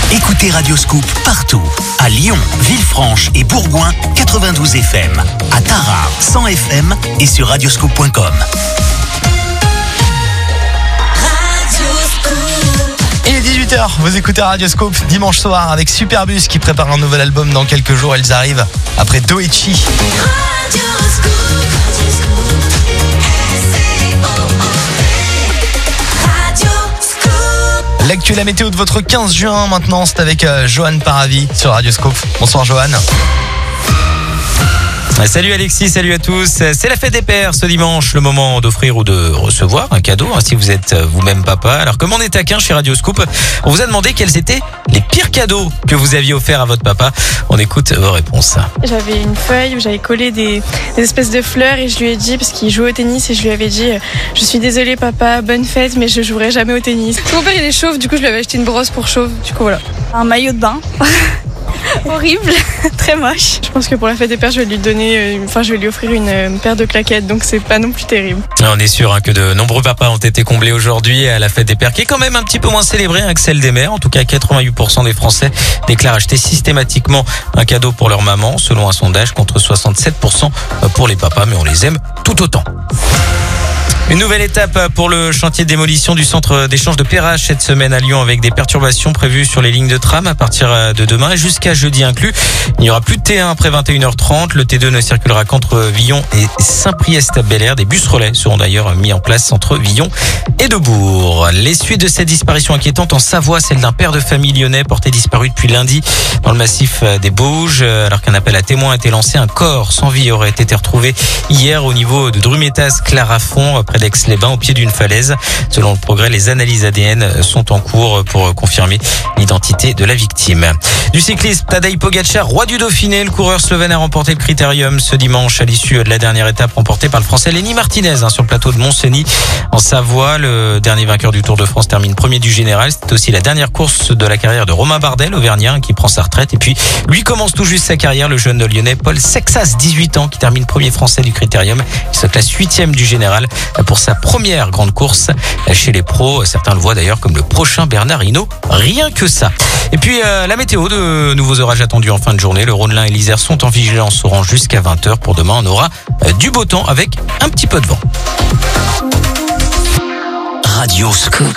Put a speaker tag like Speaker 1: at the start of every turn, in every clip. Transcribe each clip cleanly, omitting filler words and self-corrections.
Speaker 1: Écoutez Radio Scoop partout. À Lyon, Villefranche et Bourgoin, 92 FM. À Tarare, 100 FM et sur radioscoop.com.
Speaker 2: Il est 18h, vous écoutez Radio Scoop dimanche soir avec Superbus qui prépare un nouvel album dans quelques jours. Ils arrivent après Doechi. L'actu, la météo de votre 15 juin maintenant, c'est avec Johan Paravi sur Radio Scoop. Bonsoir Johan.
Speaker 3: Salut Alexis, salut à tous. C'est la fête des pères ce dimanche, le moment d'offrir ou de recevoir un cadeau si vous êtes vous-même papa. Alors comme on est taquin chez Radio Scoop, on vous a demandé quels étaient les pires cadeaux que vous aviez offerts à votre papa. On écoute vos réponses.
Speaker 4: J'avais une feuille où j'avais collé des espèces de fleurs et je lui ai dit, parce qu'il joue au tennis, et je lui avais dit je suis désolée papa, bonne fête, mais je jouerai jamais au tennis. Mon père il est chauve, du coup je lui avais acheté une brosse pour chauve, du coup voilà.
Speaker 5: Un maillot de bain. Horrible, très moche.
Speaker 4: Je pense que pour la fête des pères, je vais lui offrir une paire de claquettes, donc c'est pas non plus terrible.
Speaker 3: On est sûr que de nombreux papas ont été comblés aujourd'hui à la fête des pères, qui est quand même un petit peu moins célébrée que celle des mères. En tout cas, 88% des Français déclarent acheter systématiquement un cadeau pour leur maman, selon un sondage, contre 67% pour les papas, mais on les aime tout autant. Une nouvelle étape pour le chantier de démolition du centre d'échange de Perrache cette semaine à Lyon, avec des perturbations prévues sur les lignes de tram à partir de demain et jusqu'à jeudi inclus. Il n'y aura plus de T1 après 21h30. Le T2 ne circulera qu'entre Villon et Saint-Priest-Bel-Air. Des bus relais seront d'ailleurs mis en place entre Villon et Debourg. Les suites de cette disparition inquiétante en Savoie, celle d'un père de famille lyonnais porté disparu depuis lundi dans le massif des Bauges. Alors qu'un appel à témoins a été lancé, un corps sans vie aurait été retrouvé hier au niveau de Drumetas-Clarafond, près d'Aix-les-Bains, au pied d'une falaise. Selon le Progrès, les analyses ADN sont en cours pour confirmer l'identité de la victime. Du cyclisme, Tadej Pogačar, roi du Dauphiné. Le coureur slovène a remporté le Critérium ce dimanche à l'issue de la dernière étape remportée par le Français Lenny Martinez sur le plateau de Montcenis en Savoie. Le dernier vainqueur du Tour de France termine premier du général. C'est aussi la dernière course de la carrière de Romain Bardet, l'Auvergnat, qui prend sa retraite. Et puis, lui commence tout juste sa carrière, le jeune lyonnais Paul Sexas, 18 ans, qui termine premier français du Critérium. Il se classe 8e du général pour sa première grande course chez les pros. Certains le voient d'ailleurs comme le prochain Bernard Hinault. Rien que ça. Et puis la météo, de nouveaux orages attendus en fin de journée. Le Rhône-Lin et l'Isère sont en vigilance orange jusqu'à 20h. Pour demain, on aura du beau temps avec un petit peu de vent.
Speaker 1: Radio Scoop.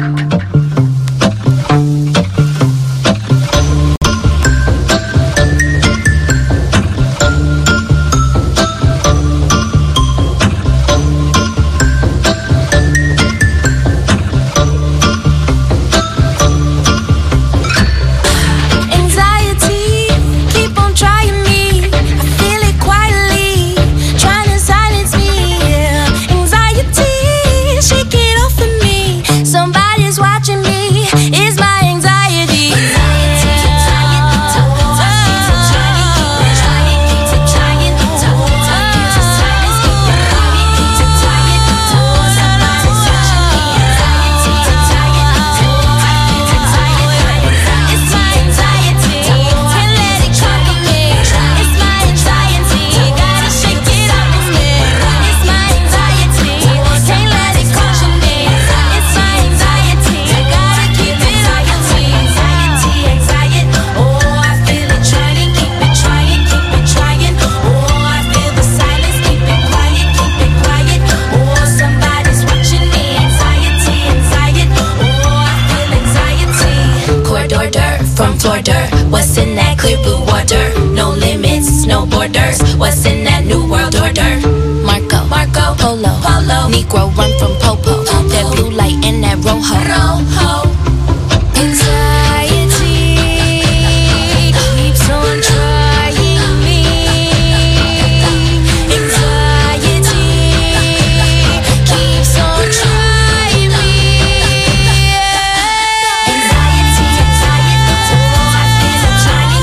Speaker 6: From Florida, what's in that clear blue water? No limits, no borders. What's in that new world order? Marco, Polo, Negro run from Popo. That blue light and that rojo. Anxiety keeps on trying me. Anxiety keeps on trying me. Anxiety, oh, I feel it trying.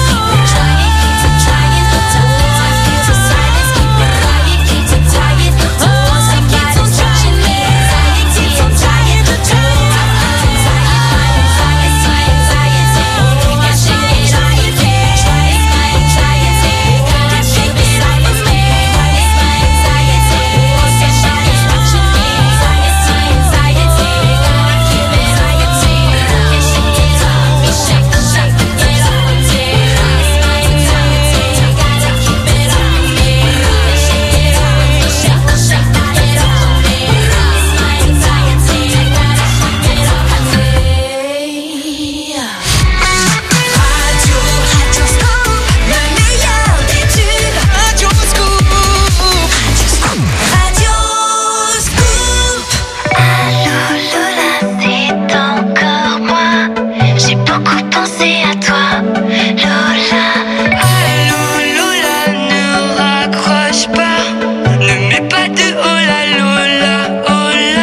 Speaker 6: penser à toi, Lola.
Speaker 7: Allô Lola, ne raccroche pas, ne mets pas de hola Lola, hola.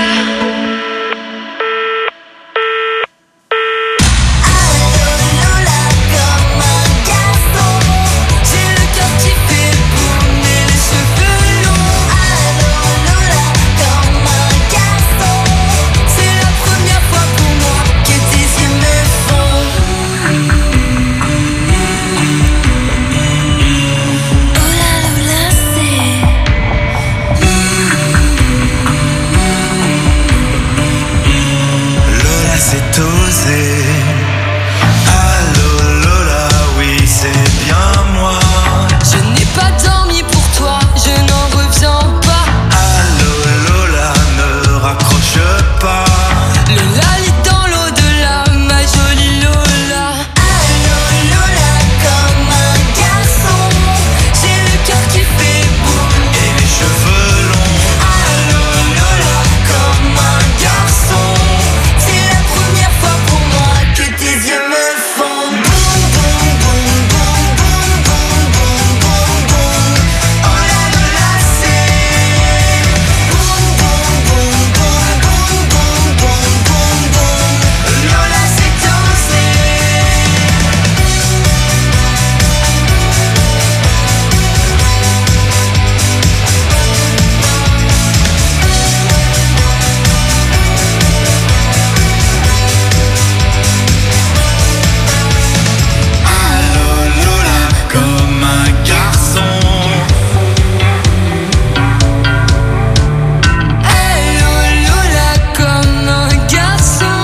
Speaker 6: Lola, comme un garçon, j'ai le cœur qui fait boum et les cheveux longs. Allô Lola, comme un garçon, c'est la première fois pour moi que tes yeux me font. Lola, Lola,
Speaker 8: Lola, c'est osé. Allô Lola, oui c'est bien moi.
Speaker 6: je n'ai pas dormi pour toi, je n'en reviens pas.
Speaker 8: Allô Lola, ne raccroche pas.
Speaker 6: Lola lit dans l'au-delà, ma jolie Lola. Allô Lola, comme un garçon, j'ai le cœur qui fait boum.
Speaker 8: Et les cheveux longs.
Speaker 6: Allô Lola, comme un garçon, c'est la première fois pour moi que tes yeux me font boum boum boum boum boum boum boum boum boum. Oh la Lola, c'est boum boum boum boum boum boum boum boum boum. Lola, c'est dansé.
Speaker 8: Allô Lola, comme un garçon.
Speaker 6: Allô Lola, comme un garçon.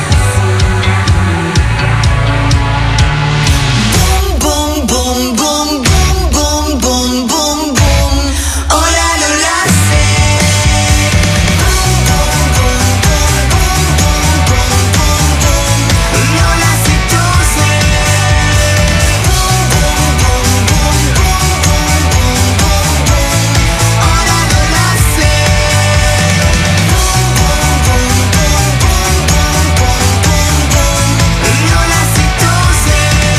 Speaker 6: Boum boum boum boum boum boum boum boum. Oh la Lola, c'est boum boum boum boum boum boum boum boum. Lola, c'est dansé. Boum boum boum boum boum boum boum boum boum. Oh la Lola, c'est boum boum boum boum boum boum boum boum boum. Lola, c'est dansé.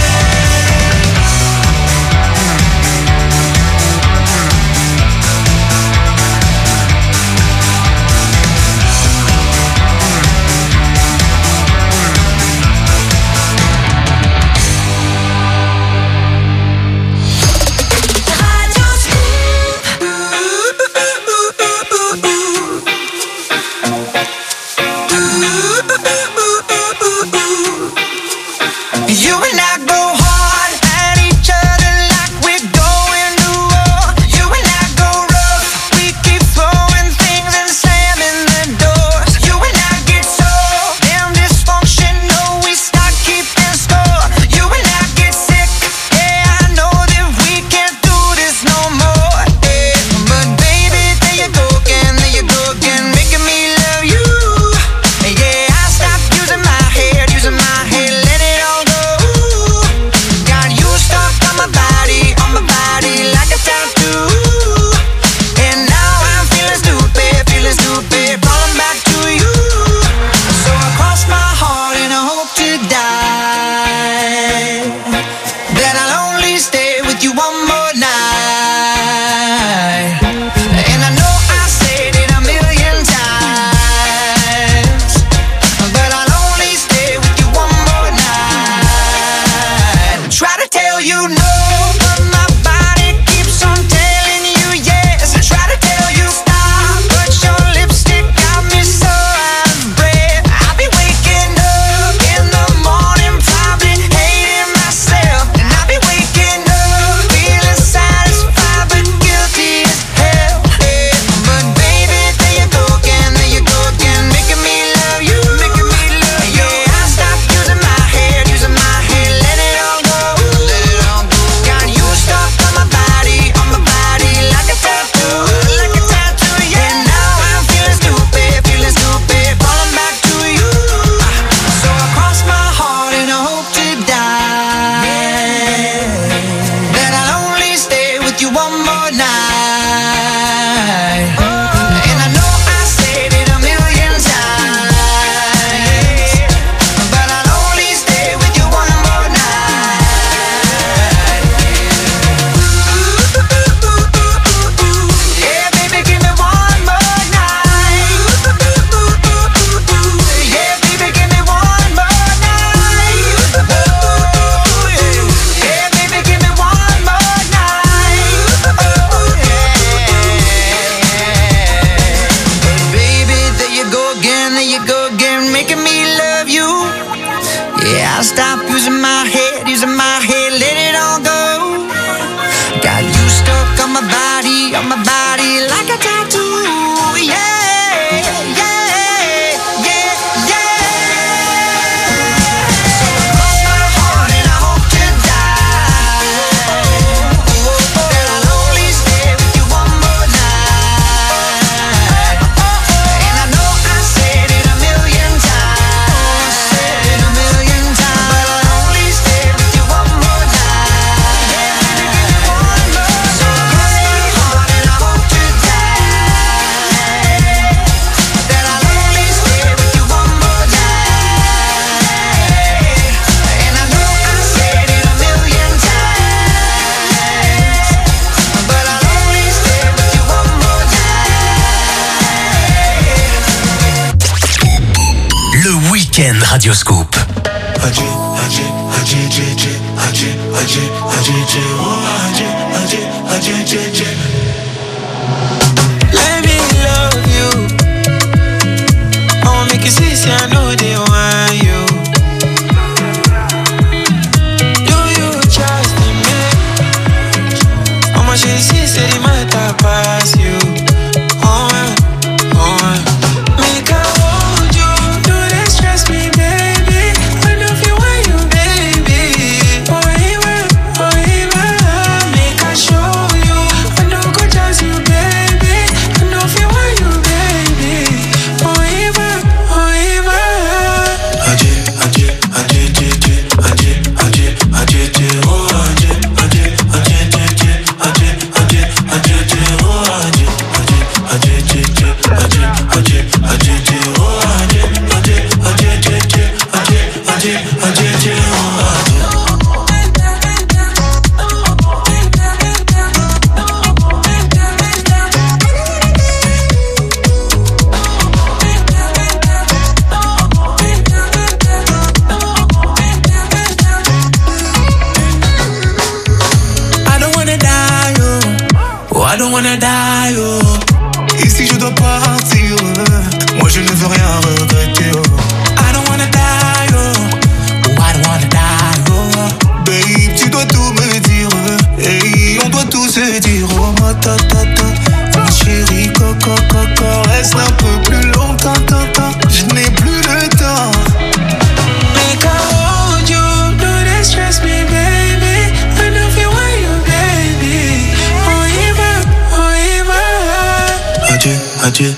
Speaker 6: You and I go hard at each other like we're going to war. You and I go rough, we keep throwing things and slamming the doors. You and I get so damn dysfunctional, we start keeping score. You and I get sick, yeah, I know that we can't do this no more. Yeah. But baby, there you go again, making me love you. Yeah, I stopped using my head, let it all go.
Speaker 1: week-end Radioscoop.
Speaker 9: Let me love you. I wanna make you see, I know they want you. Do you trust in me? How much you see, say the matter pass you. Oh, make I hold you. Do they stress me, baby? I know if you want you, baby. Oh, even. Make I show you. I know go just you, baby. I know if you want you, baby. Oh, even. I don't wanna die, oh. Et si je dois partir, moi je ne veux rien regretter, oh. I don't wanna die, oh. I don't wanna die, oh. Babe, tu dois tout me dire, hey, on doit tout se dire, oh. Ma chérie, coco, reste un peu plus longtemps, je n'ai plus le temps. Make I hold you, do they stress me, baby? I know if you want you, baby. Adieu,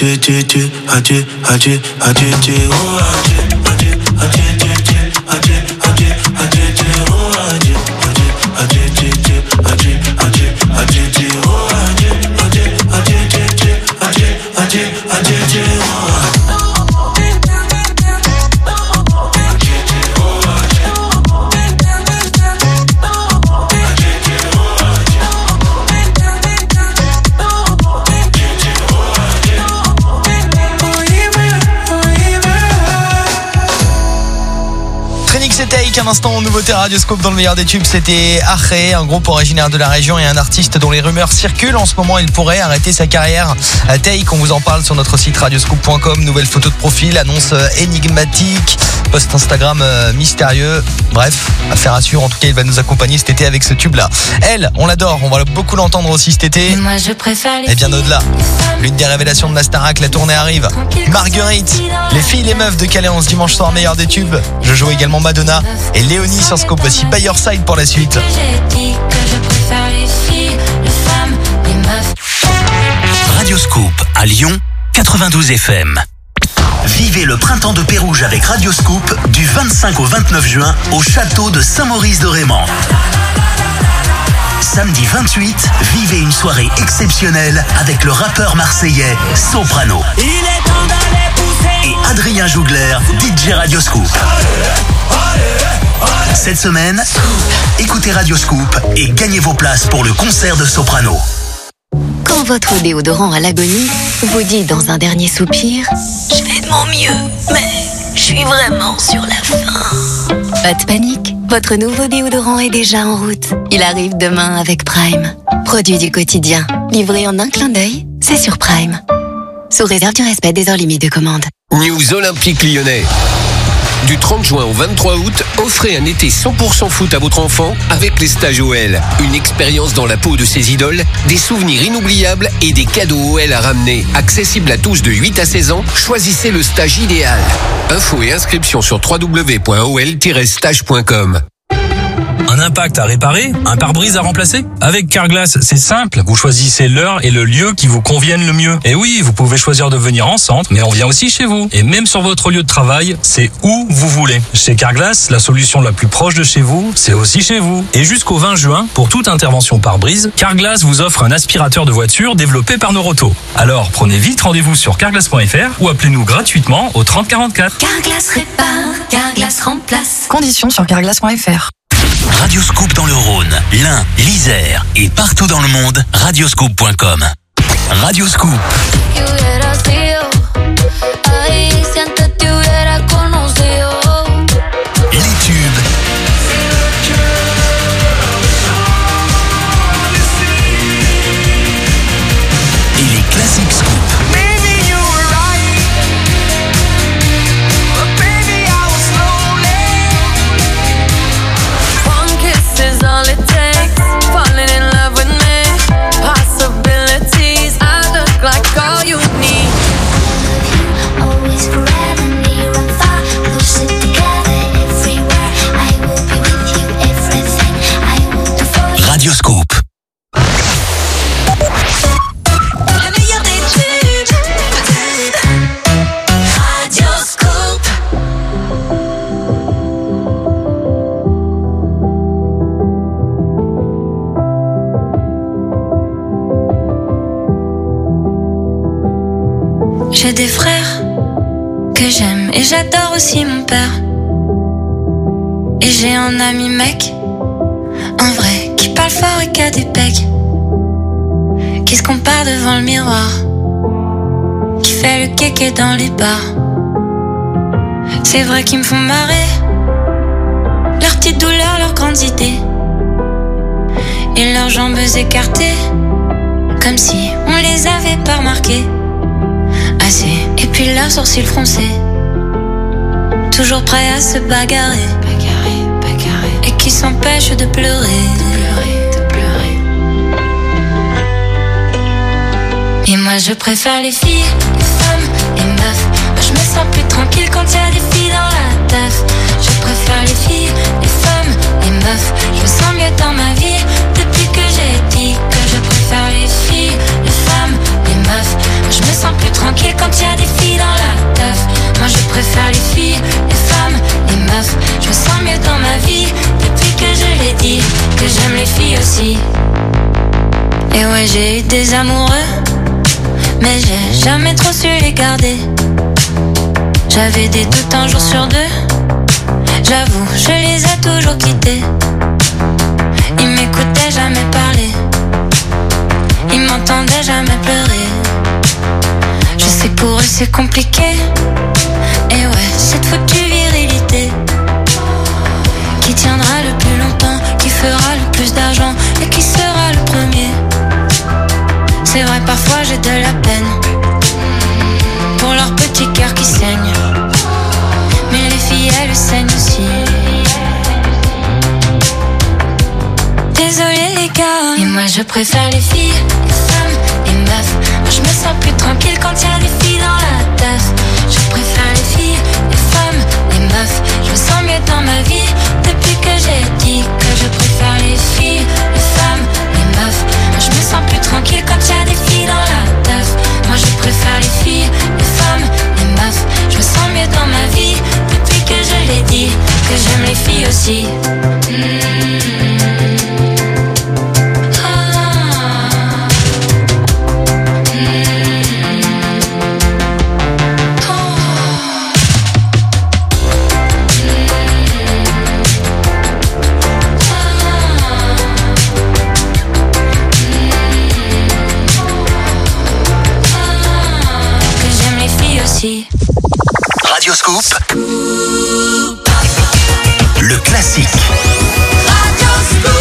Speaker 2: Un instant, nouveauté Radioscope dans le meilleur des tubes, c'était Arré, un groupe originaire de la région et un artiste dont les rumeurs circulent. En ce moment, il pourrait arrêter sa carrière. Take, on vous en parle sur notre site radioscope.com. Nouvelle photo de profil, annonce énigmatique, post Instagram mystérieux. Bref, affaire à suivre. En tout cas, il va nous accompagner cet été avec ce tube-là. Elle, on l'adore, on va beaucoup l'entendre aussi cet été.
Speaker 6: Moi, je préfère les
Speaker 2: et bien au-delà, l'une des révélations de la Starac, la tournée arrive. Marguerite, les filles, les meufs de Calais en ce dimanche soir, meilleur des tubes. Je joue également Madonna et Léonie sur Scope. Voici By Your Side pour la suite.
Speaker 6: J'ai dit que je préfère les filles, les femmes, les meufs.
Speaker 1: Radioscoop à Lyon, 92 FM. Vivez le printemps de Pérouge avec Radioscoop du 25 au 29 juin au château de Saint-Maurice-de-Rémans. Samedi 28, vivez une soirée exceptionnelle avec le rappeur marseillais Soprano.
Speaker 9: il est temps d'aller pousser.
Speaker 1: Et Adrien Jougler, DJ Radioscoop. Cette semaine, écoutez Radioscoop et gagnez vos places pour le concert de Soprano.
Speaker 10: Quand votre déodorant à l'agonie vous dit dans un dernier soupir « Je fais de mon mieux, mais je suis vraiment sur la fin ». Pas de panique, votre nouveau déodorant est déjà en route. Il arrive demain avec Prime. Produit du quotidien, livré en un clin d'œil, c'est sur Prime. Sous réserve du respect des heures limites de commande.
Speaker 11: News Olympique Lyonnais. Du 30 juin au 23 août, offrez un été 100% foot à votre enfant avec les stages OL. Une expérience dans la peau de ses idoles, des souvenirs inoubliables et des cadeaux OL à ramener. Accessible à tous de 8 à 16 ans, choisissez le stage idéal. Infos et inscriptions sur www.ol-stage.com.
Speaker 12: Un impact à réparer, un pare-brise à remplacer? Avec Carglass, c'est simple. Vous choisissez l'heure et le lieu qui vous conviennent le mieux. Et oui, vous pouvez choisir de venir en centre, mais on vient aussi chez vous. Et même sur votre lieu de travail, c'est où vous voulez. Chez Carglass, la solution la plus proche de chez vous, c'est aussi chez vous. Et jusqu'au 20 juin, pour toute intervention pare-brise, Carglass vous offre un aspirateur de voiture développé par Noroto. Alors, prenez vite rendez-vous sur carglass.fr ou appelez-nous gratuitement au 30 44.
Speaker 10: Carglass répare, Carglass remplace.
Speaker 13: Conditions sur carglass.fr.
Speaker 1: Radioscoop dans le Rhône, l'Ain, l'Isère et partout dans le monde, radioscoop.com. Radioscoop.
Speaker 6: Que hubiera sido, ahí si antes te hubiera conocido.
Speaker 1: Radio Scoop.
Speaker 6: Le meilleur des tubes. Radio Scoop.
Speaker 13: J'ai des frères que j'aime et j'adore aussi mon père. Et j'ai un ami mec, un vrai, qui parle fort et qui a des pecs, qui se compare devant le miroir, qui fait le kéké dans les bars. C'est vrai qu'ils me font marrer, leurs petites douleurs, leurs grandes idées, et leurs jambes écartées, comme si on les avait pas remarquées. Assez, et puis leurs sourcils froncés, toujours prêts à se bagarrer, et qui s'empêchent de pleurer. Et moi je préfère les filles, les femmes, les meufs. Moi je me sens plus tranquille quand y a des filles dans la teuf. Je préfère les filles, les femmes, les meufs. Je me sens mieux dans ma vie depuis que j'ai dit que je préfère les filles, les femmes, les meufs. Moi je me sens plus tranquille quand y a des filles dans la teuf. Moi je préfère les filles, les femmes, les meufs. Je me sens mieux dans ma vie depuis que je l'ai dit que j'aime les filles aussi. Et ouais, j'ai eu des amoureux, mais j'ai jamais trop su les garder. J'avais des doutes un jour sur deux, j'avoue, je les ai toujours quittés. Ils m'écoutaient jamais parler, ils m'entendaient jamais pleurer. Je sais que pour eux c'est compliqué, et ouais, cette foutue virilité qui tiendra le plus longtemps, qui fera le plus d'argent et qui sera le premier. C'est vrai, parfois j'ai de la peine pour leur petit cœur qui saigne, mais les filles elles saignent aussi. Désolé les gars, et moi je préfère les filles, les femmes, les meufs. Moi je me sens plus tranquille quand y a des filles dans la teuf. Je préfère les filles, les femmes, les meufs. Je me sens mieux dans ma vie depuis que j'ai dit que je préfère les filles, les femmes, les meufs. Moi je me sens plus tranquille quand y a des filles dans la teuf. Moi je préfère les filles, les femmes, les meufs. Je me sens mieux dans ma vie depuis que je l'ai dit que j'aime les filles aussi.
Speaker 1: Radio Scoop, le classique.
Speaker 6: Radio Scoop.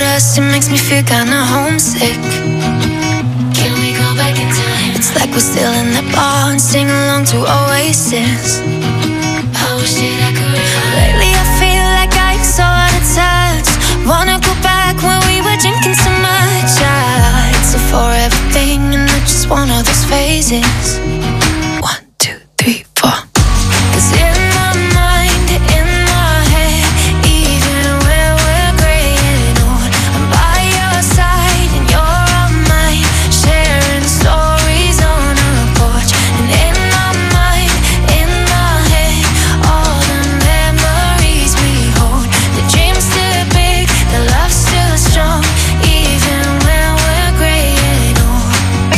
Speaker 13: about us, it makes me feel kinda homesick. Can we go back in time? It's like we're still in the bar and sing along to Oasis. I wish that I could. Lately I feel like I'm so out of touch. Wanna go back when we were drinking so much. It's a forever thing and not just one of those phases. 1, 2, 3, 4. 'Cause in my mind, in my head, even when we're gray and old, I'm by your side and you're on mine, sharing stories on a porch. And in my mind, in my head, all the memories we hold. The dream's still big, the love's still strong, even when we're gray and old.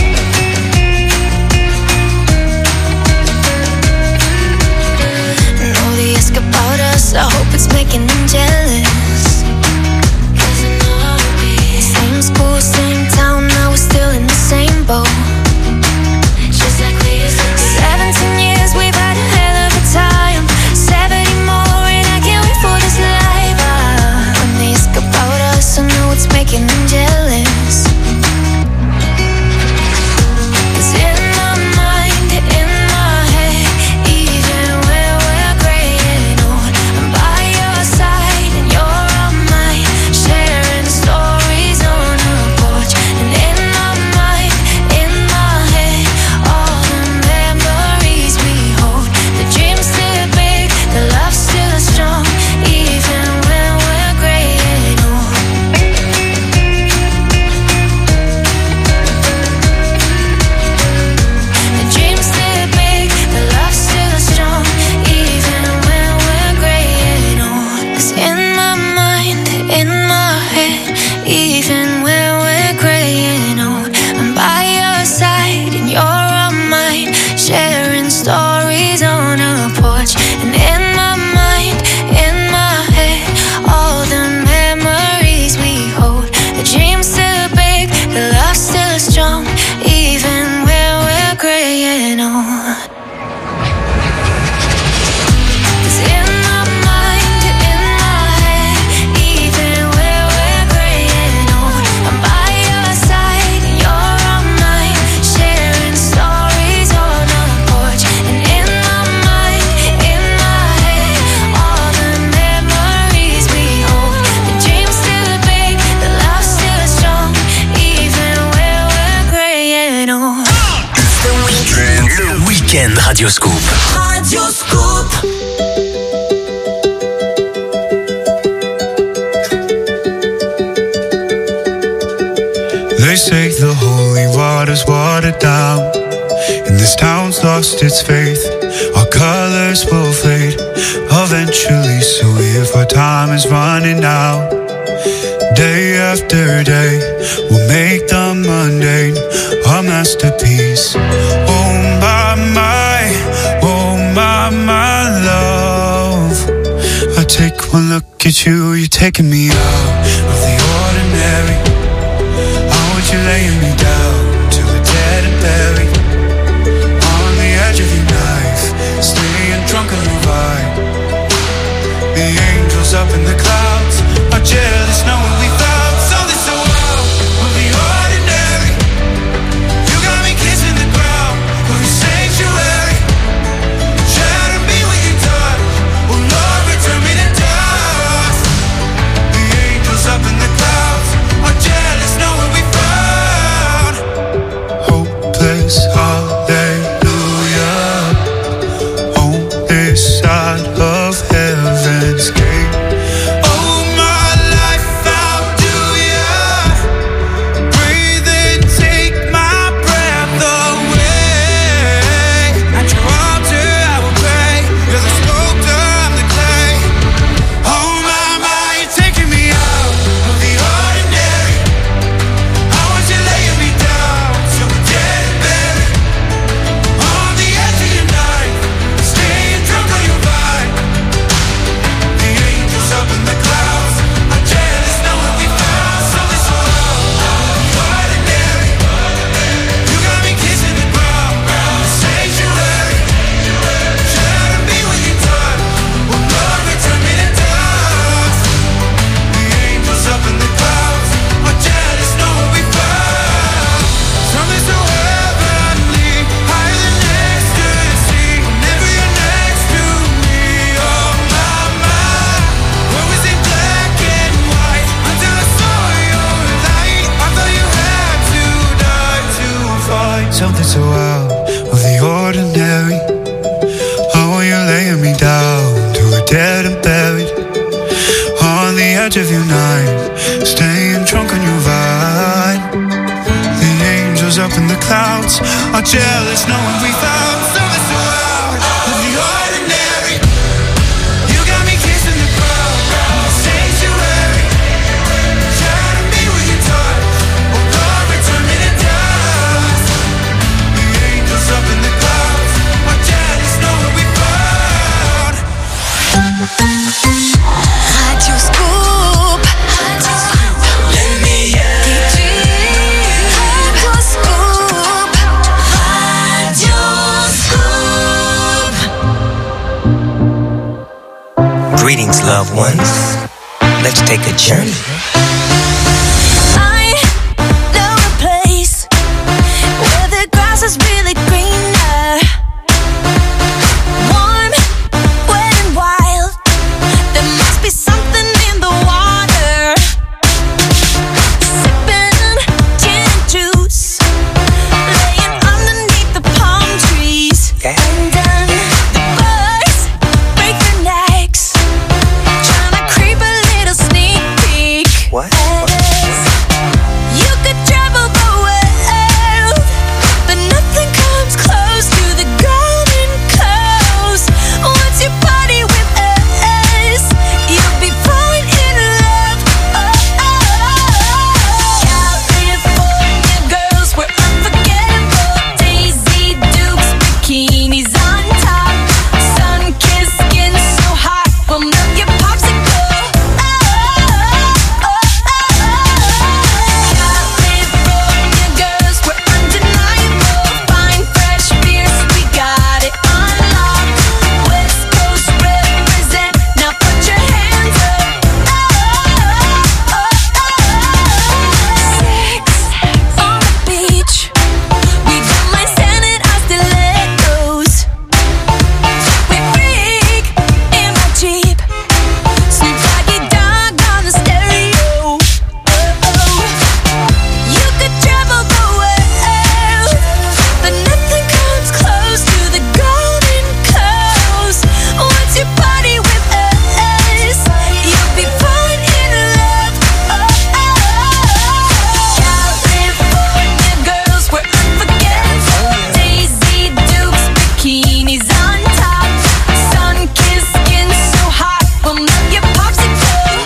Speaker 13: And all they ask about us, I hope it's making them jealous. 'Cause I know how it be. Same school, same town, now we're still in the same boat. Just like we used to be. 17 years, we've had a hell of a time. 70 more and I can't wait for this life. When they ask about us, I know it's making them jealous. 'Cause in my mind, in my head, even when we're gray and old, I'm by your side and you're on mine, sharing stories on a porch. And in my mind, in my head, all the memories we hold. The dream's still big, the love's still strong, even when we're gray and old. The dream's still big, the love's still strong, even when we're gray and old. 'Cause in my mind, in my head, even when we're gray and old, I'm by your side and you're on mine, sharing stories on a porch. And in my mind, in my head, all the memories we hold. The dream's still big, the love's still strong, even when we're gray and old. 'Cause in my mind, in my head, even when we're gray and old, I'm by your side and you're on mine, sharing stories on a porch. And in my mind, in my head, all the memories we hold. The dream's still big, the love's still strong, even when we're gray and old.
Speaker 1: Le week-end Radioscoop.
Speaker 8: Radioscoop.
Speaker 14: They say the holy water's watered down, and this town's lost its faith. Our colors will fade eventually, so if our time is running out, day after day, we'll make the mundane our masterpiece. Oh my love, I take one look at you, you're taking me out of the ordinary. I want you laying me down till we're dead and buried, on the edge of your knife, staying drunk on your vibe. The angels up in the clouds are jealous knowing we found something so wild of the ordinary. You got me kissing the ground of your sanctuary. Shatter me with your touch, oh Lord, return me to dust. The angels up in the so out of the ordinary. Oh, you're laying me down to a dead and buried on the edge of your night, staying drunk on your vibe. The angels up in the clouds are jealous knowing we found something so out of the ordinary. You got me kissing the ground, sanctuary, trying to be with your touch. Oh Lord, return me to dust. The angels up in the clouds are jealous knowing we found.
Speaker 8: Radio Scoop. Let me hear Radio Scoop. Radio Scoop.
Speaker 15: Greetings, loved ones. Let's take a journey.
Speaker 8: I know a place where the grass is really greener. Warm, wet and wild. There must be something in the water. Sipping gin and juice, laying underneath the palm trees. And then the birds break their necks, trying to creep a little sneak peek.
Speaker 15: What?
Speaker 8: You could travel the world, but nothing comes close to the Golden Coast. Once you party with us, you'll be falling in love. California girls, we're unforgettable. Daisy Dukes, bikinis on top, sun-kissed skin so hot, we'll melt your popsicle. California girls, we're undeniable. Fine, fresh beers, we got it on lock. West Coast represent, now put your hands up. Sex on the beach, we don't mind standing our stilettos. We freak in my Jeep, Snoop Doggy Dogg on the stereo. You could travel the world, but nothing comes close to the Golden Coast. Once you party with us, you'll be falling in love. California girls, we're unforgettable. Daisy Dukes, bikinis on top, sun-kissed skin so hot, we'll melt your popsicle.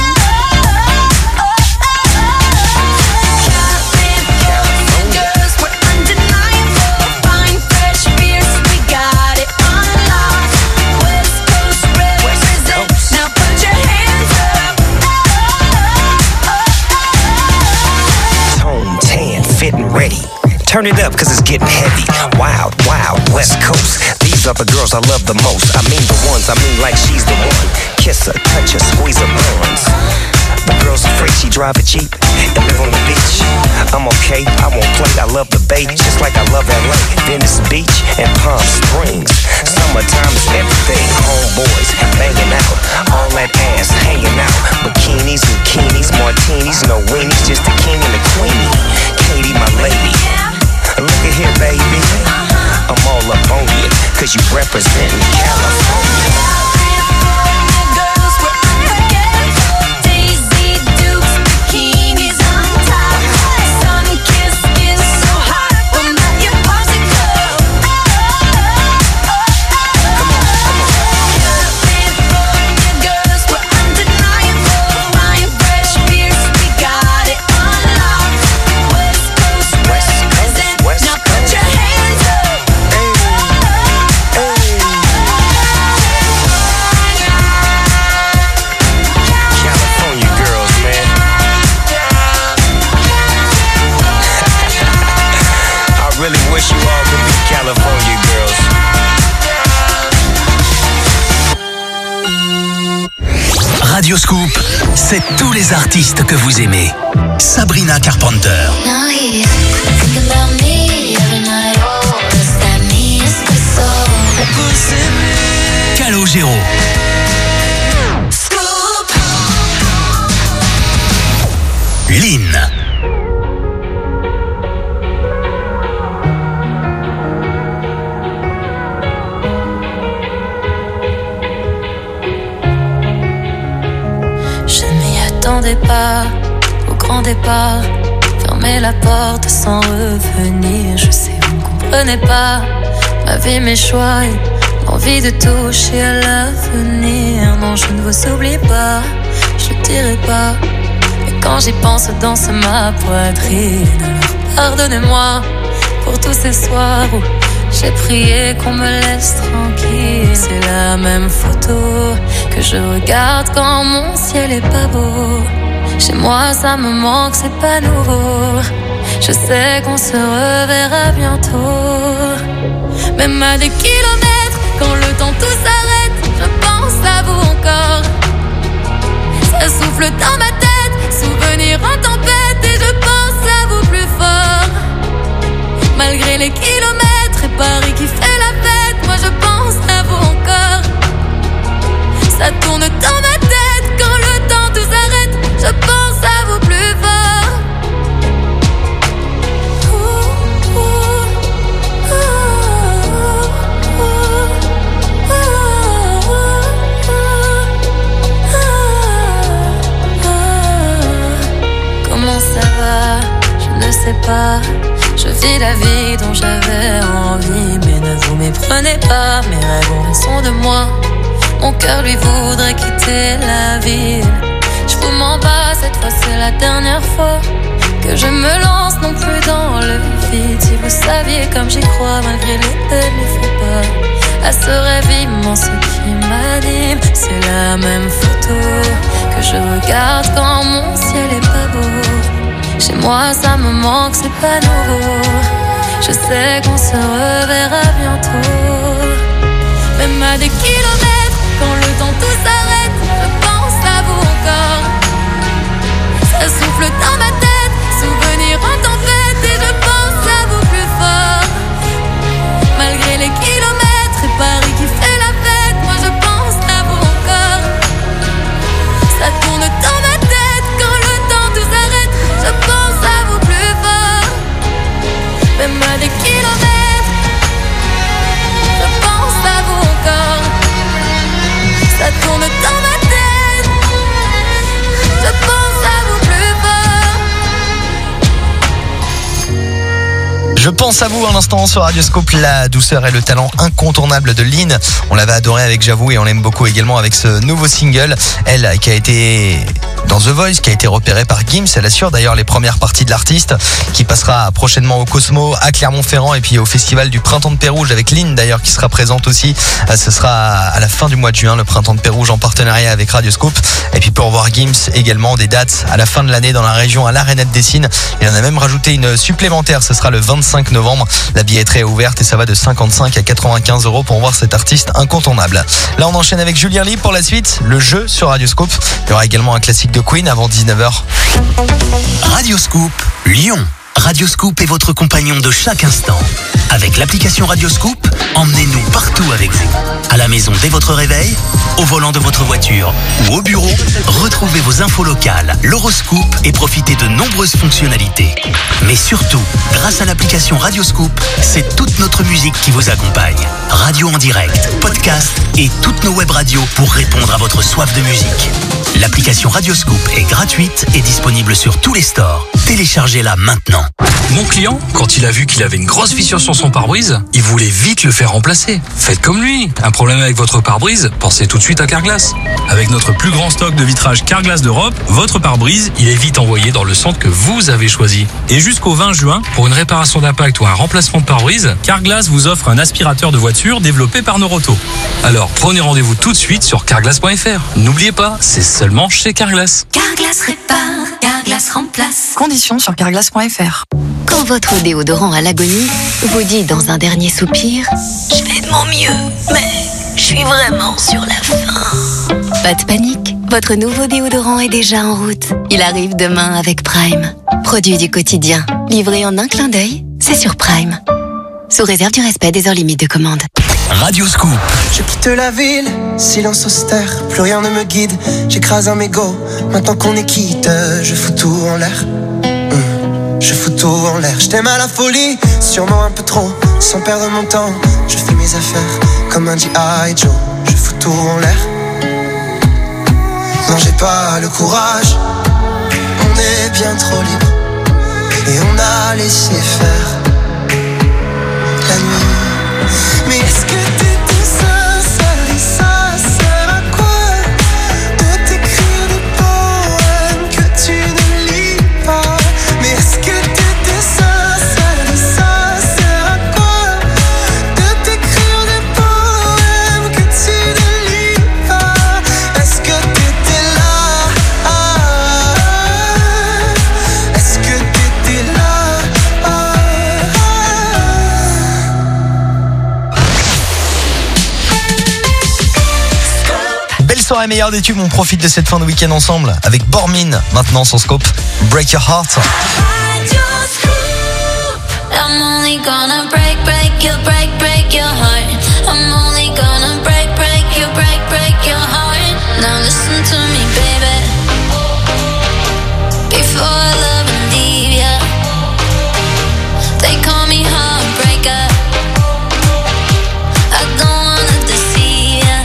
Speaker 8: California girls, we're undeniable. Fine, fresh beers, we got it on lock. West Coast represent, now put your hands up.
Speaker 15: Tone, tan, fit and ready. Turn it up cause it's getting heavy. Wild, wild, West Coast. These are the girls I love the most. I mean the ones, I mean like she's the one. Kiss her, touch her, squeeze her buns. The girl's afraid she drive a Jeep and live on the beach. I'm okay, I won't play, I love the bay, just like I love LA, Venice Beach and Palm Springs. Summertime is everything, homeboys banging out, all that ass hanging out. Bikinis, bikinis, martinis, no weenies, just the king and the queenie. Katie, my lady, look at here, baby, I'm all up on you, cause you represent California.
Speaker 8: Girls, we're unforgettable. Daisy Dukes, bikinis on top, sun-kissed skin so hot, we'll melt your popsicle. California girls, we're undeniable. Fine, fresh beers, we got it on lock. West Coast represent, now put your hands up.
Speaker 15: California girls, man. I really wish you all could be California girls.
Speaker 1: Radio Scoop, c'est tous les artistes que vous aimez. Sabrina Carpenter,
Speaker 13: Now he's thinking about me every night. Oh, does that mean it's the soul?
Speaker 1: Calogero, Lynn,
Speaker 13: m'entendez pas. Fermez la porte sans revenir. Je sais, vous ne comprenez pas ma vie, mes choix et l'envie de toucher à l'avenir. Non, je ne vous oublie pas, je ne dirai pas. Mais quand j'y pense, danse ma poitrine. Alors pardonnez-moi pour tous ces soirs où j'ai prié qu'on me laisse tranquille. C'est la même photo que je regarde quand mon ciel est pas beau. Chez moi ça me manque, c'est pas nouveau. Je sais qu'on se reverra bientôt. Même à des kilomètres, quand le temps tout s'arrête, je pense à vous encore. Ça souffle dans ma tête, souvenir en tempête, et je pense à vous plus fort. Malgré les kilomètres et Paris qui fait la fête, moi je pense à vous encore. Ça tourne dans ma tête quand le temps tout s'arrête, je pense à vous plus fort. Comment ça va? Je ne sais pas. Je vis la vie dont j'avais envie, mais ne vous méprenez pas, mes rêves ont raison de moi. Mon cœur lui voudrait quitter la ville. Je vous mens pas, cette fois c'est la dernière fois que je me lance non plus dans le vide. Si vous saviez comme j'y crois, malgré les peines, les faux pas, à ce rêve immense qui m'anime. C'est la même photo que je regarde quand mon ciel est pas beau. Chez moi ça me manque, c'est pas nouveau. Je sais qu'on se reverra bientôt. Même à des kilomètres, quand le temps tout s'arrête, je pense à vous encore. Ça souffle dans ma tête, souvenir en tempête, et je pense à vous plus fort. Malgré les kilomètres et Paris qui fait la fête, moi je pense à vous encore. Ça tourne dans ma tête quand le temps tout s'arrête, je pense à vous plus fort. Même à des kilomètres, je pense à vous encore. Ça tourne dans ma tête, je pense à vous plus fort.
Speaker 2: Je pense à vous un instant sur Radioscope, la douceur et le talent incontournable de Lynn. On l'avait adoré avec J'avoue et on l'aime beaucoup également avec ce nouveau single. Elle qui a été dans The Voice, qui a été repérée par Gims. Elle assure d'ailleurs les premières parties de l'artiste, qui passera prochainement au Cosmo, à Clermont-Ferrand et puis au festival du Printemps de Pérouge avec Lynn d'ailleurs qui sera présente aussi. Ce sera à la fin du mois de juin, le Printemps de Pérouge en partenariat avec Radioscope. Et puis pour voir Gims également des dates à la fin de l'année dans la région à l'Arena de Dessines. Il en a même rajouté une supplémentaire, ce sera le 25 novembre. La billetterie est ouverte et ça va de 55 à 95 € pour voir cet artiste incontournable. Là on enchaîne avec Julien Lee pour la suite, le jeu sur Radioscope. Il y aura également un classique de Queen avant 19h.
Speaker 1: Radioscoop Lyon. Radioscoop est votre compagnon de chaque instant. Avec l'application Radioscoop, emmenez-nous partout avec vous. À la maison dès votre réveil, au volant de votre voiture ou au bureau, retrouvez vos infos locales, l'horoscope et profitez de nombreuses fonctionnalités. Mais surtout, grâce à l'application Radioscoop, c'est toute notre musique qui vous accompagne. Radio en direct, podcast et toutes nos web radios pour répondre à votre soif de musique. L'application Radioscoop est gratuite et disponible sur tous les stores. Téléchargez-la maintenant.
Speaker 12: Mon client, quand il a vu qu'il avait une grosse fissure sur son pare-brise, il voulait vite le faire remplacer. Faites comme lui. Un problème avec votre pare-brise, pensez tout de suite à Carglass. Avec notre plus grand stock de vitrage Carglass d'Europe, votre pare-brise, il est vite envoyé dans le centre que vous avez choisi. Et jusqu'au 20 juin, pour une réparation d'impact ou un remplacement de pare-brise, Carglass vous offre un aspirateur de voiture développé par Noroto. Alors prenez rendez-vous tout de suite sur carglass.fr. N'oubliez pas, c'est seulement chez Carglass.
Speaker 10: Carglass répare, Carglass remplace.
Speaker 16: Conditions sur carglass.fr.
Speaker 10: Quand votre déodorant à l'agonie vous dit dans un dernier soupir, je fais de mon mieux, mais je suis vraiment sur la fin. Pas de panique, votre nouveau déodorant est déjà en route. Il arrive demain avec Prime. Produit du quotidien, livré en un clin d'œil, c'est sur Prime. Sous réserve du respect des heures limites de commande.
Speaker 1: Radioscoop.
Speaker 17: Je quitte la ville, silence austère, plus rien ne me guide. J'écrase un mégot, maintenant qu'on est quitte, je fous tout en l'air. Je fous tout en l'air, je t'aime à la folie, sûrement un peu trop, sans perdre mon temps. Je fais mes affaires comme un G.I. Joe, je fous tout en l'air. Non, j'ai pas le courage, on est bien trop libre. Et on a laissé faire la nuit. Mais est-ce que t'étais sincère et ça sert à quoi de t'écrire des poèmes que tu ne lis pas? Mais est-ce que t'étais sincère et ça sert à quoi de t'écrire des poèmes que tu ne lis pas? Est-ce que t'étais là? Est-ce que t'étais là?
Speaker 2: Belle soirée, meilleure des tubes. On profite de cette fin de week-end ensemble avec Bormin maintenant sur Scope. Break Your Heart.
Speaker 13: I'm only gonna break your heart. I'm only gonna break your heart. Now listen to me, baby. Before I love and leave ya, they call me heartbreaker. I don't wanna deceive ya.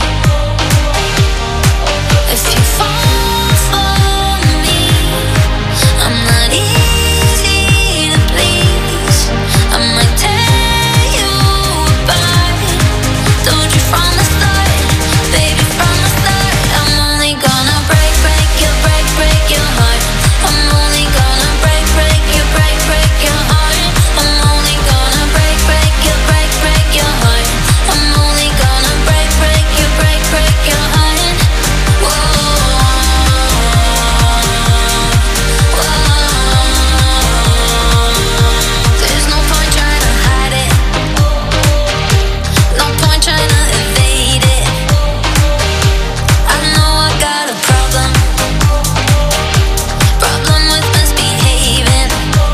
Speaker 13: If you fall for me, I'm not easy to please. I might tear you apart. Told you from the start, baby, from the start. I'm only gonna break your heart. I'm only gonna break your heart. I'm only gonna break your heart. I'm only gonna break your heart. There's no point trying to hide it. No point trying to evade it. I know I got a problem with misbehaving.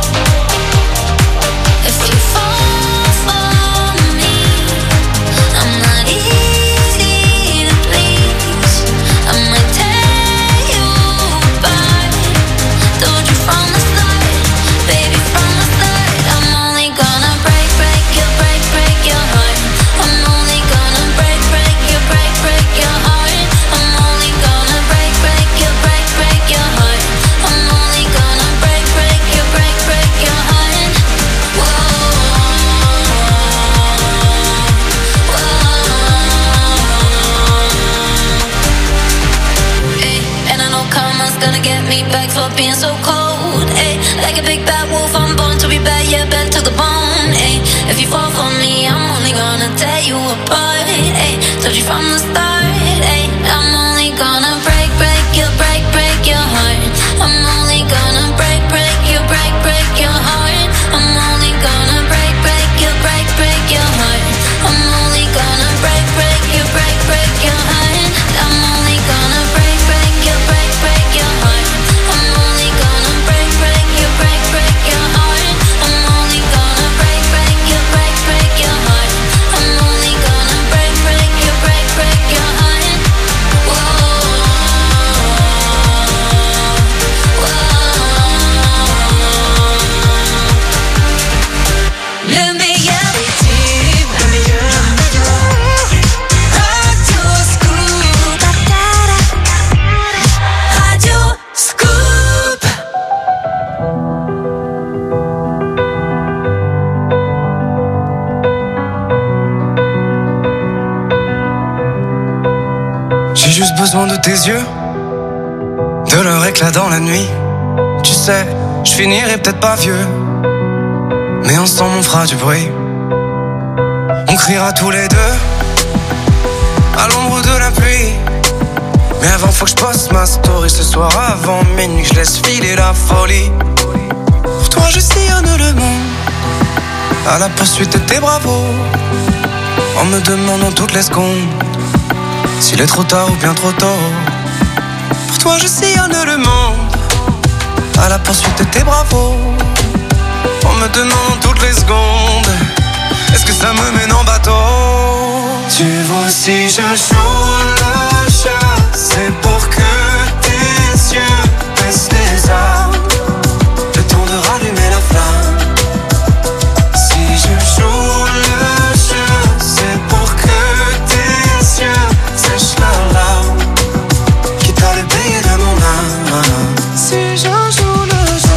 Speaker 13: If you fall for me, I'm not easy to please. I might tear you apart. Told you from the start, baby, from the start. I'm only gonna break your heart. I'm only gonna break your heart. I'm only gonna break your heart. I'm only gonna break your heart. And I know karma's gonna get me back for being so cold. Like a big bad wolf, I'm born to be bad, yeah, bad to the bone. If you fall for me, I'm only gonna tear you apart. Told you from the start. I'm only gonna break your heart. I'm only gonna break your heart. I'm only gonna break your heart. I'm only gonna break your heart. I'm only gonna break your heart. I'm only gonna break your heart. I'm only gonna break your heart. I'm only gonna break your heart. Le meilleur des tubes. Radio Scoop. Radio Scoop.
Speaker 17: J'ai juste besoin de tes yeux, de leur éclat dans la nuit. Tu sais, je finirai peut-être pas vieux, mais ensemble on fera du bruit. On criera tous les deux à l'ombre de la pluie. Mais avant faut que je poste ma story ce soir avant minuit, que je laisse filer la folie. Pour toi je sillonne le monde à la poursuite de tes bravos, en me demandant toutes les secondes s'il est trop tard ou bien trop tôt. Pour toi je sillonne le monde à la poursuite de tes bravos, en me demandant toutes les secondes est-ce que ça me mène en bateau. Tu vois si je joue le chat, c'est pour que tes yeux baissent les armes, le temps de rallumer la flamme. Si je joue le jeu, c'est pour que tes yeux sèchent leurs larmes, quitte à le payer de mon âme. Si je joue le jeu,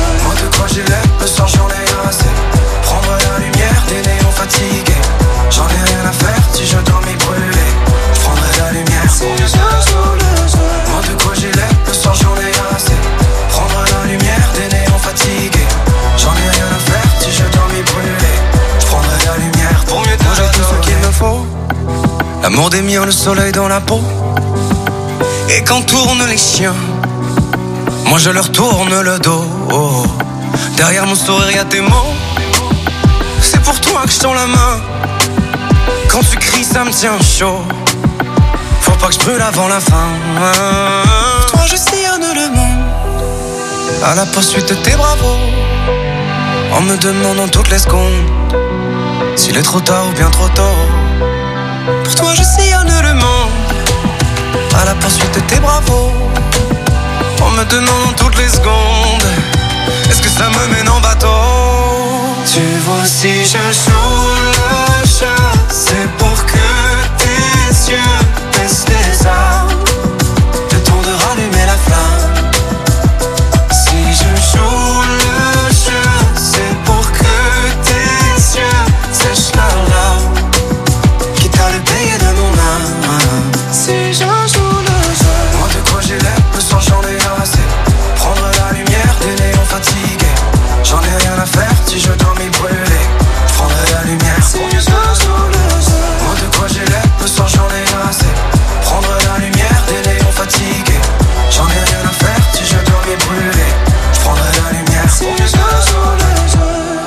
Speaker 17: L'amour des miens, le soleil dans la peau. Et quand tournent les chiens, moi je leur tourne le dos. Derrière mon sourire y'a tes mots. C'est pour toi que je tends la main. Quand tu cries ça me tient chaud. Faut pas que je brûle avant la fin. Pour toi je sillonne le monde à la poursuite de tes bravos, en me demandant toutes les secondes s'il est trop tard ou bien trop tôt. Pour toi je sillonne le monde à la poursuite de tes bravos, en me demandant toutes les secondes est-ce que ça me mène en bateau. Tu vois si je joue le jeu, c'est pour que tes yeux baissent les armes, le temps de rallumer la flamme. Si je joue le jeu, c'est pour que tes yeux sèchent leurs larmes, quitte à le payer de mon âme. Si je joue le jeu, moi de quoi j'ai l'air, le soir j'en ai assez. Prendre la lumière des néons fatigués, j'en ai rien à faire si je dois m'y brûler. Je prendrai la lumière si je joue le jeu. Moi de quoi j'ai l'air, le soir j'en ai assez. Prendre la lumière des néons fatigués, j'en ai rien à faire si je dois m'y brûler. Je prendrai la lumière si je joue le jeu.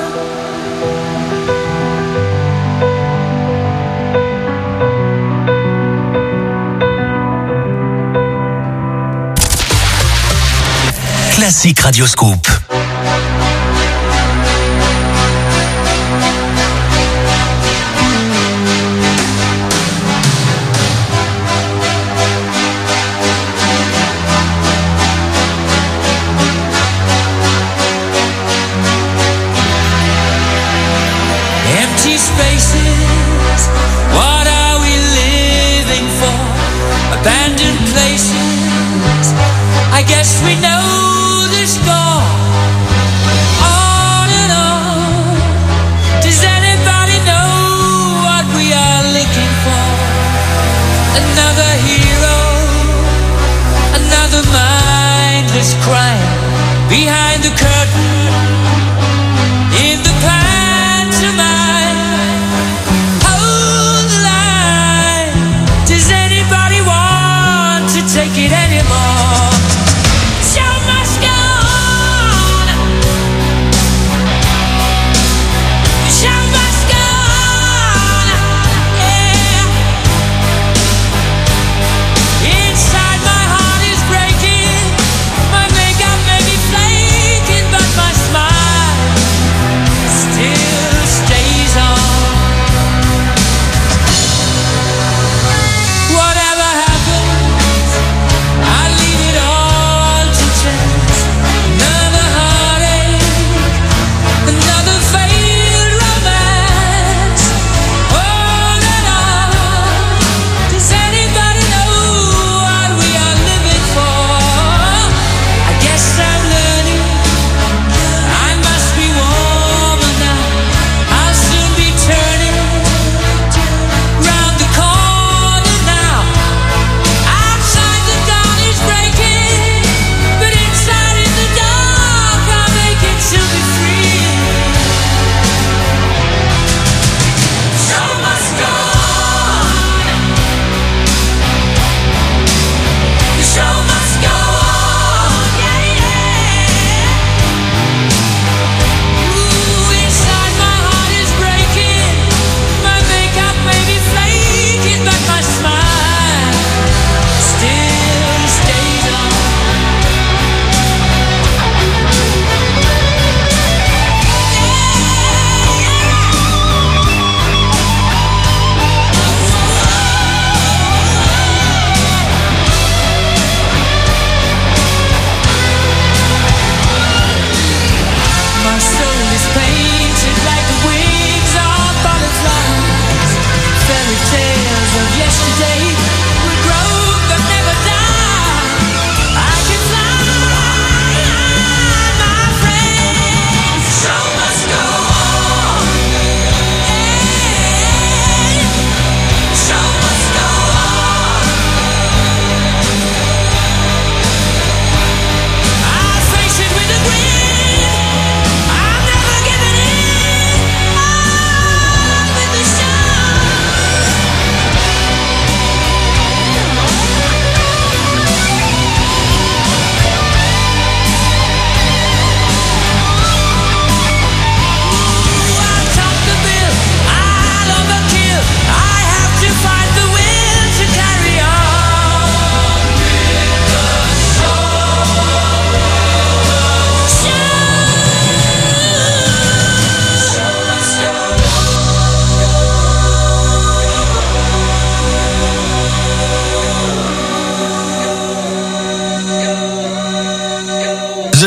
Speaker 1: Classique Radio Scoop.
Speaker 18: Empty spaces, what are we living for? Abandoned places, I guess we know the score. On and on, does anybody know what we are looking for? Another hero, another mindless crime behind the curtain, in the pantomime. Hold the line, does anybody want to take it anymore? Show must go on. Show must go on. Yeah. Inside my heart is breaking. My makeup may be flaking, but my smile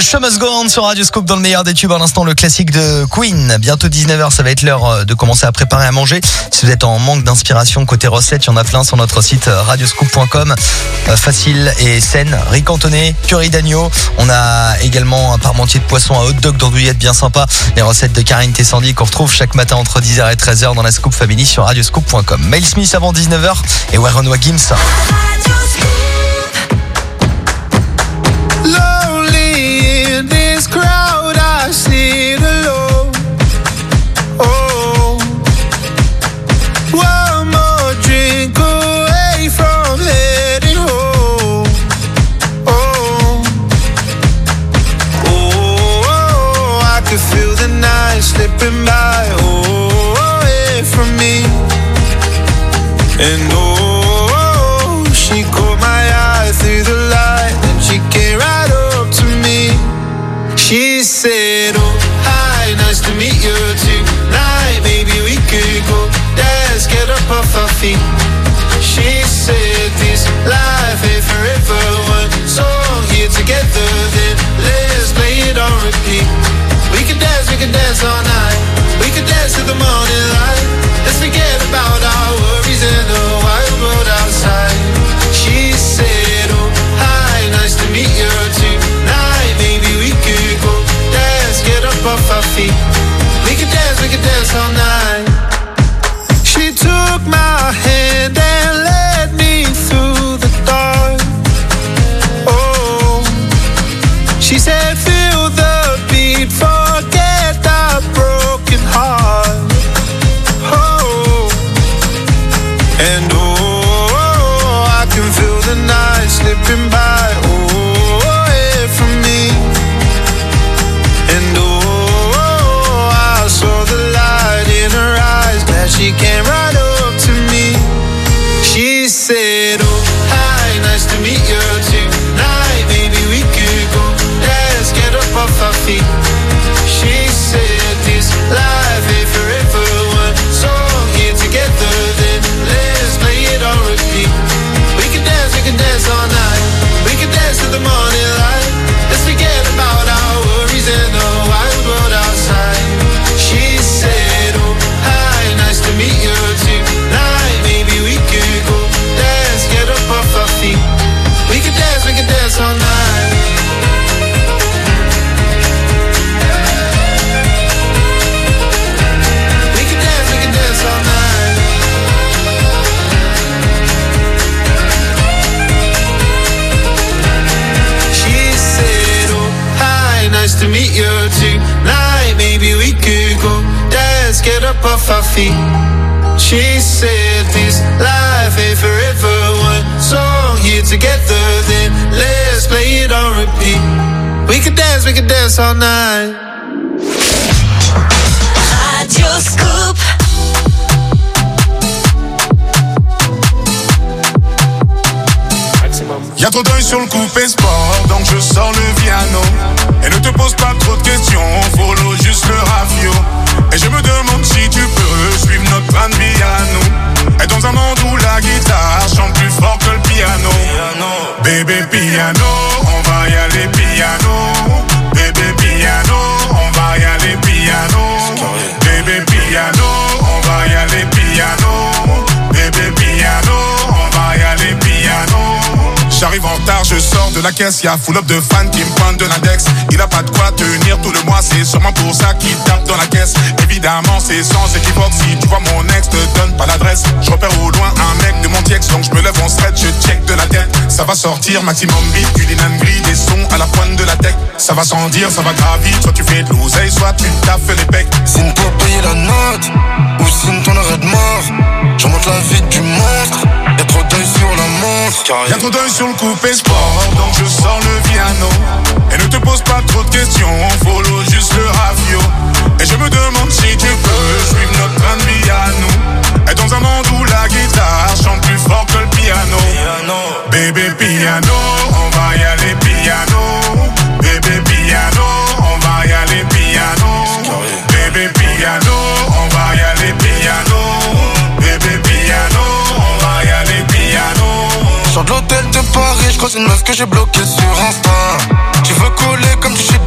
Speaker 2: Show Must Go On sur Radio Scoop dans le meilleur des tubes. À l'instant, le classique de Queen. Bientôt 19h, ça va être l'heure de commencer à préparer à manger. Si vous êtes en manque d'inspiration côté recettes, il y en a plein sur notre site radioscoop.com. Facile et saine, riz cantonné, curry d'agneau. On a également un parmentier de poisson à hot dog d'andouillette bien sympa. Les recettes de Karine Tessandi qu'on retrouve chaque matin entre 10h et 13h dans la Scoop Family sur radioscoop.com. Mail Smith avant 19h et Warren Wagims.
Speaker 14: Lonely in this crowd, I sit alone. Oh, one more drink away from heading home. Oh, oh, I could feel the night slipping by. Oh, away from me. And oh, she caught my eye through the light, and she came right up to me. She said, oh, hi, nice to meet you tonight. Maybe we could go dance, get up off our feet. She said, this life ain't forever. One song here together, then let's play it on repeat. We could dance all night. We could dance till the morning light. Let's forget about our worries in the wild world outside. She said, oh, hi, nice to meet you tonight. Maybe we could go dance, get up off our feet. We could dance all night. She took my hand and led me through the dark. Oh, she said, feel the beat, forget that broken heart. Oh, and oh, I can feel the night slipping by. Oh, away from me. And oh, I saw the light in her eyes. Glad she came right up to me. She said, oh, hi, nice to meet you tonight. Maybe we could go dance, get up off our feet. She said, this life ain't forever. One song here together, then let's play it on repeat. We can dance all night. We can dance till the morning light. Let's forget about our worries in the wild world outside. She said, oh, hi, nice to meet you tonight. Maybe we could go dance, get up off our feet. We can dance all night. We can dance all night. She said, oh, hi, nice to meet you tonight. Maybe we could go dance, get up off our feet. She said, this life ain't forever. One song here together, then let's play it on repeat. We could dance all night.
Speaker 8: Radio Scoop.
Speaker 14: Y'a trop d'œil sur le coupé sport, donc je sors le piano. Et ne te pose pas trop de questions, follow juste le ravio. Et je me demande si tu peux suivre notre train de vie à nous. Et dans un monde où la guitare chante plus fort que le piano. Bébé piano, on va y aller piano. Bébé piano, on va y aller piano. Bébé piano, on va y aller piano. Bébé piano, on va y aller piano. J'arrive en retard, je sors de la caisse, y'a full up de fans qui me pointent de l'index. Il a pas de quoi tenir tout le mois, c'est sûrement pour ça qu'il tape dans la caisse. Évidemment, c'est sans équivoque, si tu vois mon ex, te donne pas l'adresse. Je repère au loin un mec de mon tiex, donc je me lève en stretch, je check de la tête. Ça va sortir, maximum beat, du linan gris, des sons à la pointe de la tech. Ça va sans dire, ça va gravir, soit tu fais de l'oseille, soit tu taffes les pecs.
Speaker 19: Signe pour payer la note, ou signe ton arrêt de mort. Je monte la vie du monstre, y'a trop d'œil sur la montre.
Speaker 14: Y'a trop d'œil sur le coupé sport, donc je sors le piano. Et ne te pose pas trop de questions, follow juste le ravio. Et je me demande si tu peux suivre notre train de vie à nous. Et dans un monde où la guitare chante plus fort que le piano. Bébé piano, on va y aller piano. Bébé piano, on va y aller piano. Bébé piano, on va y aller piano. Bébé piano, on va y aller piano.
Speaker 19: Sors de l'hôtel de Paris, je croise une meuf que j'ai bloquée sur Insta. Tu veux coller comme tu chez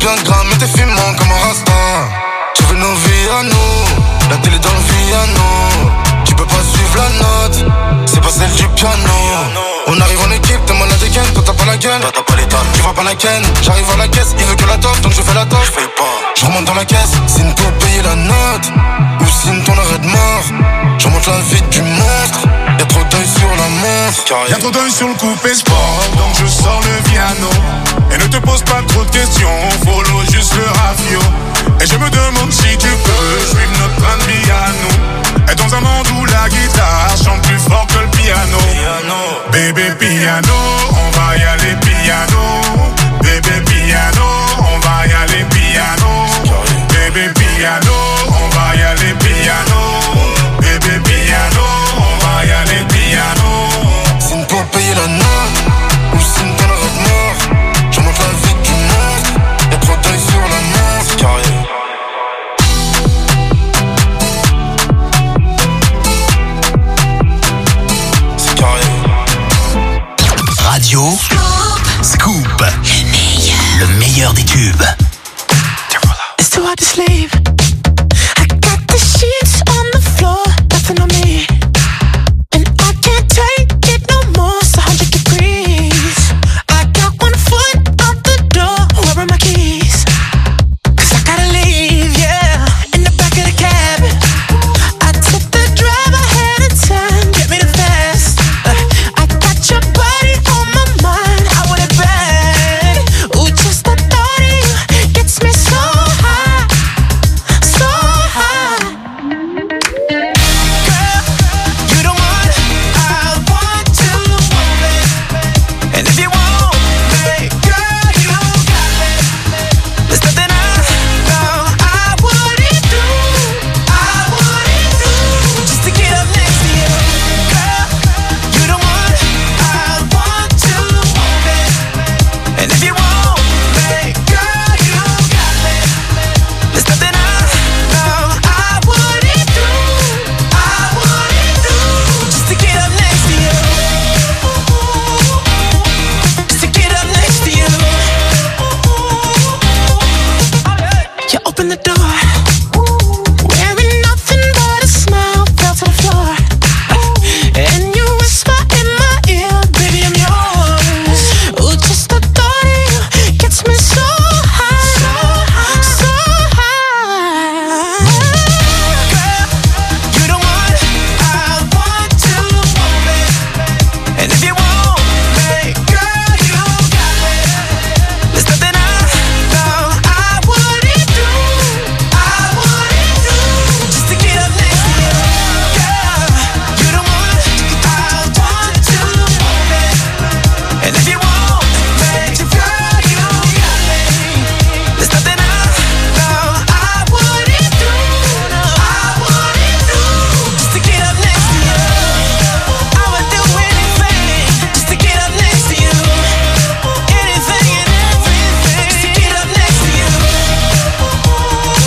Speaker 19: bien gras, mais t'es fumant comme un rasta. Tu veux nos vies à nous, la télé dans le piano. Tu peux pas suivre la note, c'est pas celle du piano. On arrive en équipe, t'es mal à dégaine, toi t'as pas la gueule, toi t'as pas l'état, tu vois pas la ken. J'arrive à la caisse, il veut que la toffe, donc je fais la toffe. Je paye pas, je remonte dans la caisse, signe pour payer la note, ou signe ton arrêt de mort. Je remonte la vie du monstre, y'a trop d'œil sur la montre.
Speaker 14: Y'a trop d'œil sur le coupé sport, donc je sors le piano. Et ne te pose pas trop de questions, follow juste le rafio. Et je me demande si tu peux suivre notre train de vie à nous. Et dans un monde où la guitare chante plus fort que le piano. Bébé piano, on va y aller piano. Bébé piano, on va y aller piano. Bébé piano, on va y aller piano. Bébé piano, on va y aller piano.
Speaker 19: Signe pour payer la note, ou signe ton arrêt de mort. Je monte la vie du monstre, y'a trop d'œil sur la montre. Carré.
Speaker 1: Radio Scoop. Le meilleur des tubes.
Speaker 8: It's too hard to sleep. I got the sheets on the floor, nothing on me. And I can't take it no more, it's 100 degrees. I got one foot out the door, where are my keys? 'Cause I gotta leave, yeah, in the back of the cab. I took the drive ahead of time, get me the fast. I got your body on my mind, I want it bad. Ooh, just the thought of you gets me so high, so high. Girl, you the one I want to hold it. And if you want me, girl, you got me. There's nothing I know I wouldn't do, just to get up next to you. Girl, you the one I want to hold it. And if you want me, girl, you got me. There's nothing I know I wouldn't do, just to get up next to you. Just to get up next to you. You open the door.